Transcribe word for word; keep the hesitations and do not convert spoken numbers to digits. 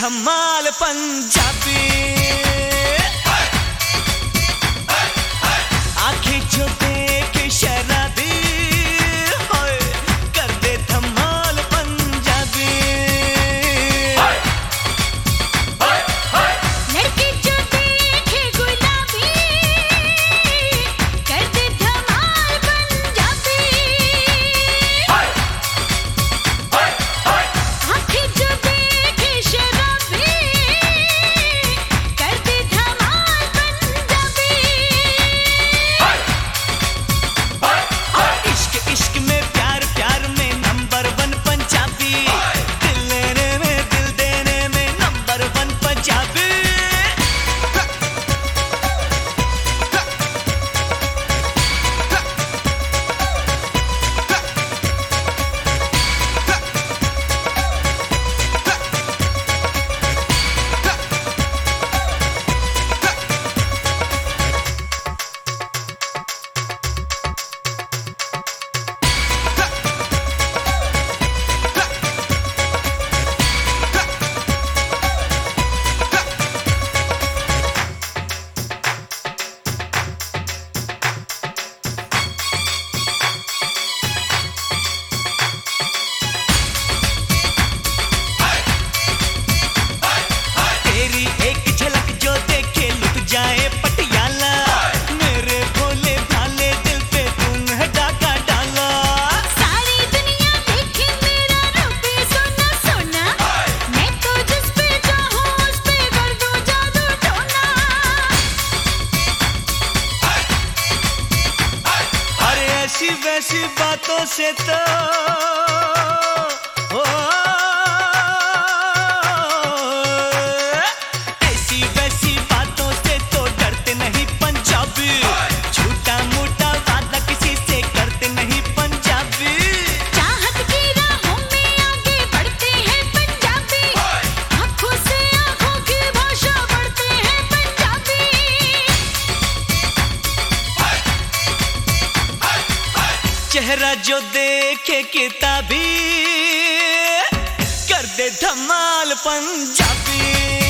धमाल पंजाबी। आंखें जो देखे शराबी, होए कर दे धमाल पंजाबी। लड़के जो देखे गुलाबी, कर दे धमाल पंजाबी। आंखें जो देखे शराबी, कर दे धमाल पंजाबी। इश्क इश्क में प्यार प्यार में नंबर वन पंजाबी। दिल लेने में दिल देने में नंबर वन पंजाबी। तेरी एक झलक जो देखे लुट जाए पटियाला। मेरे भोले भाले दिल पे तूने डाका डाला। सारी दुनिया देखे मेरा रूप सोना सोना, मैं तो जिस पे चाहूं उस पे कर दूं जादू टोना। अरे ऐसी वैसी बातों से तो ओ, ऐसी वैसी बातों से तो डरते नहीं पंजाबी। झूठा मूठा वादा किसी से करते नहीं पंजाबी। चाहत की राहों में आगे बढ़ते हैं पंजाबी, आंखों से आंखों की भाषा बढ़ते हैं पंजाबी। चेहरा जो देखे किताबी, कर दे धमाल पंजाबी।